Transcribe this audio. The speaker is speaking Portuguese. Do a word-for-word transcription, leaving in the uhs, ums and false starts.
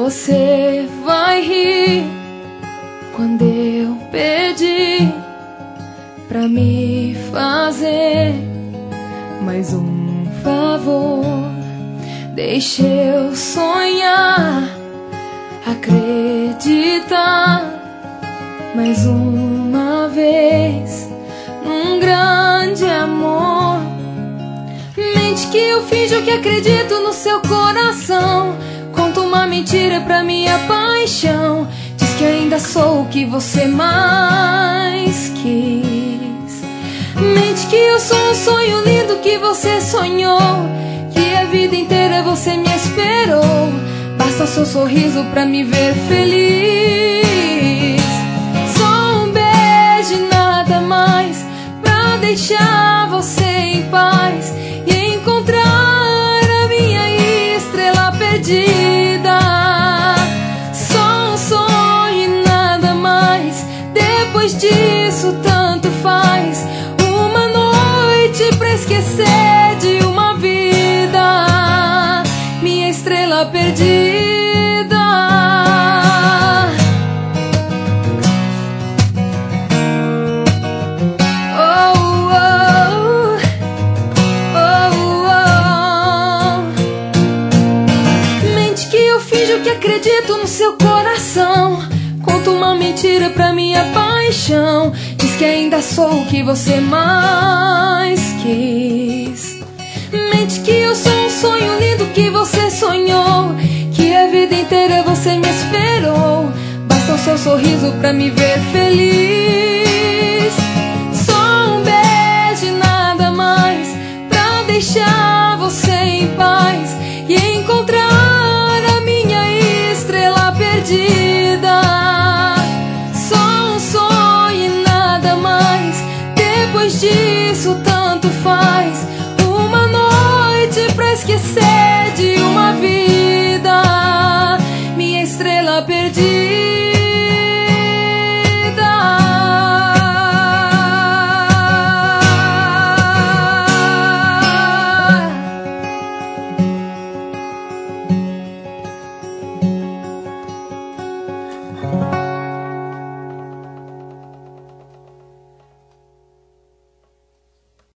você vai rir quando eu pedir pra me fazer mais um favor. Deixa eu sonhar, acreditar mais uma vez num grande amor. Mente que eu finjo que acredito no seu coração. Conto uma mentira pra minha paixão. Diz que ainda sou o que você mais quis. Mente que eu sou um sonho lindo que você sonhou, que a vida inteira você me esperou. Basta o seu sorriso pra me ver feliz. Só um beijo e nada mais pra deixar você em paz e encontrar a minha estrela perdida. Só um sonho e nada mais. Depois disso tanto faz. Uma noite pra esquecer de uma vida, minha estrela perdida. Que acredito no seu coração. Conto uma mentira pra minha paixão. Diz que ainda sou o que você mais quis. Mente que eu sou um sonho lindo que você sonhou, que a vida inteira você me esperou. Basta o seu sorriso pra me ver feliz. Só um beijo e nada mais pra deixar você em paz e encontrar perdida. Só um sonho e nada mais. Depois disso tanto faz. Uma noite pra esquecer de uma vida, minha estrela perdida.